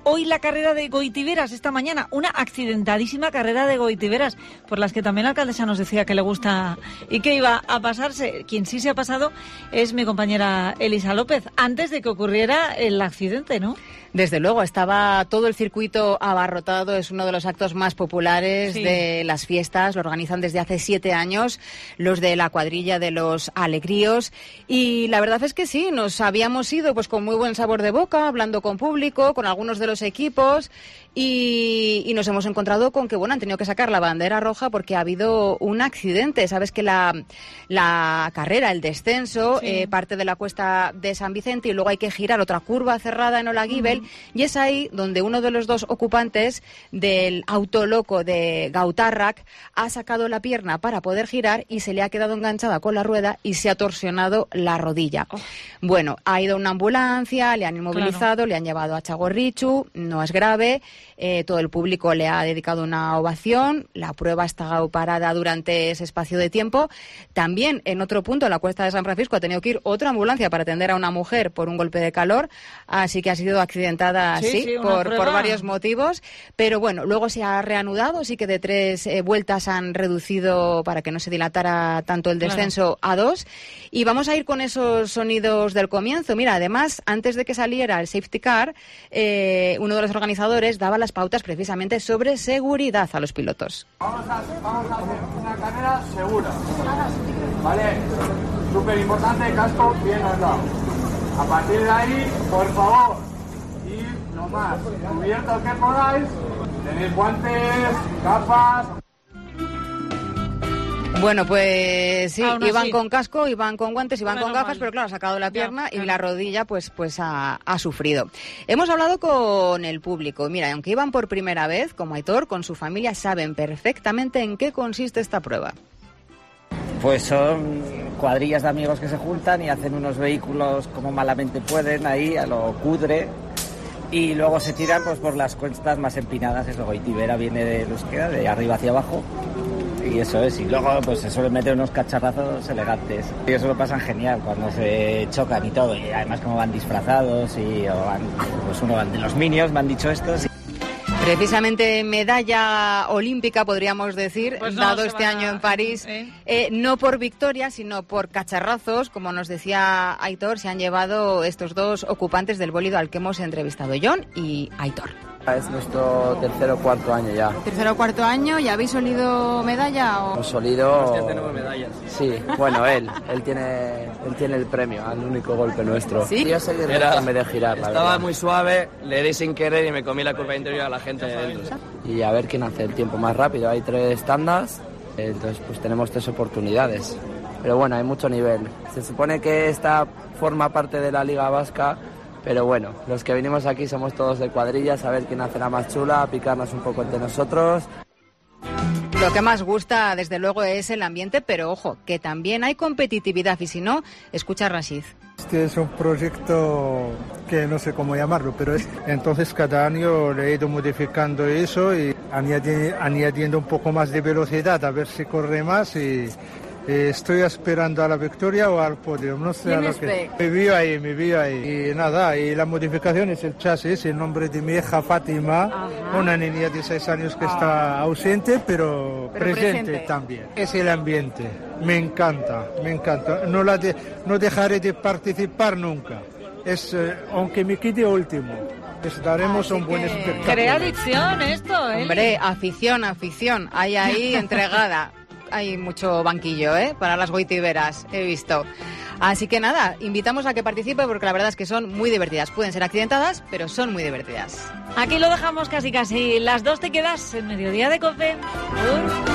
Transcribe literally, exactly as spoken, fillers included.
hoy la carrera de Goitiberas, esta mañana, una accidentadísima carrera de Goitiberas, por las que también la alcaldesa nos decía que le gusta y que iba a pasarse. Quien sí se ha pasado es mi compañera Elisa López, antes de que ocurriera el accidente, ¿no? Desde luego, estaba todo el circuito abarrotado, es uno de los actos más populares sí. de las fiestas, lo organizan desde hace siete años los de la cuadrilla de los Alegríos, y la verdad es que sí, nos habíamos ido pues con muy buen sabor de boca, hablando con público, con algunos de los equipos, y, y nos hemos encontrado con que, bueno, han tenido que sacar la bandera roja porque ha habido un accidente. Sabes que la, la carrera, el descenso, sí. eh, parte de la cuesta de San Vicente y luego hay que girar otra curva cerrada en Olaguibel, uh-huh. y es ahí donde uno de los dos ocupantes del auto loco de Gautarrac ha sacado la pierna para poder girar y se le ha quedado enganchada con la rueda y se ha torsionado la rodilla. Oh. Bueno, ha ido una ambulancia, le han inmovilizado, claro. le han llevado a Txagorritxu, no es grave. Eh, todo el público le ha dedicado una ovación, la prueba ha estado parada durante ese espacio de tiempo. También en otro punto, en la Cuesta de San Francisco, ha tenido que ir otra ambulancia para atender a una mujer por un golpe de calor, así que ha sido accidentada sí, sí, sí por, por varios motivos, pero bueno, luego se ha reanudado, sí que de tres eh, vueltas han reducido para que no se dilatara tanto el descenso claro. a dos, y vamos a ir con esos sonidos del comienzo. Mira, además, antes de que saliera el safety car, eh, uno de los organizadores daba las pautas precisamente sobre seguridad a los pilotos. Vamos a, vamos a hacer una carrera segura, ¿vale? Súper importante, casco bien andado. A partir de ahí, por favor, ir lo más cubierto que podáis. Tenéis guantes, gafas. Bueno, pues sí, ah, iban sí. con casco, iban con guantes, iban bueno, con gafas, mal. pero claro, ha sacado la pierna ya, y claro. la rodilla pues pues ha, ha sufrido. Hemos hablado con el público. Mira, aunque iban por primera vez, como Aitor, con su familia, saben perfectamente en qué consiste esta prueba. Pues son cuadrillas de amigos que se juntan y hacen unos vehículos como malamente pueden ahí, a lo cudre, y luego se tiran pues por las cuestas más empinadas. Eso, Goitibera viene de Euskera, de arriba hacia abajo. Y eso es, y luego pues se suelen meter unos cacharrazos elegantes. Y eso lo pasan genial cuando se chocan y todo, y además como van disfrazados y o van, pues uno van de los Minions, me han dicho estos. Precisamente medalla olímpica, podríamos decir, pues no, dado este a... año en París, ¿eh? Eh, no por victoria, sino por cacharrazos, como nos decía Aitor, se han llevado estos dos ocupantes del bólido al que hemos entrevistado, John y Aitor. Es nuestro tercer o cuarto año ya. ¿Tercer o cuarto año? ¿Ya habéis olido medalla? O... Hemos olido... Hostia, tenemos medallas. Sí, bueno, él, él tiene, él tiene el premio al único golpe nuestro. ¿Sí? Yo seguí dejándome de girar, la Estaba verdad. muy suave, le di sin querer y me comí la curva interior a la gente de dentro. Y a ver quién hace el tiempo más rápido. Hay tres tandas, entonces pues tenemos tres oportunidades. Pero bueno, hay mucho nivel. Se supone que esta forma parte de la Liga Vasca, pero bueno, los que venimos aquí somos todos de cuadrillas, a ver quién hace la más chula, picarnos un poco entre nosotros. Lo que más gusta, desde luego, es el ambiente, pero ojo, que también hay competitividad, y si no, escucha a Rashid. Este es un proyecto que no sé cómo llamarlo, pero es, entonces cada año le he ido modificando eso y añadi- añadiendo un poco más de velocidad, a ver si corre más, y eh, estoy aspirando a la victoria o al podio, no sé a lo que... Me vio ahí, me vio ahí, y nada, y la modificación es el chasis, el nombre de mi hija Fátima, Ajá. una niña de seis años que ah. está ausente, pero, pero presente, presente también. Es el ambiente, me encanta, me encanta, no, la de, no dejaré de participar nunca, es eh, aunque me quede último. Les daremos un buen espectáculo. Crea adicción esto, ¿eh? Hombre, afición, afición, hay ahí entregada. Hay mucho banquillo, ¿eh? Para las Goitiberas, he visto. Así que nada, invitamos a que participe porque la verdad es que son muy divertidas. Pueden ser accidentadas, pero son muy divertidas. Aquí lo dejamos casi casi. Las dos te quedas en Mediodía de COPE.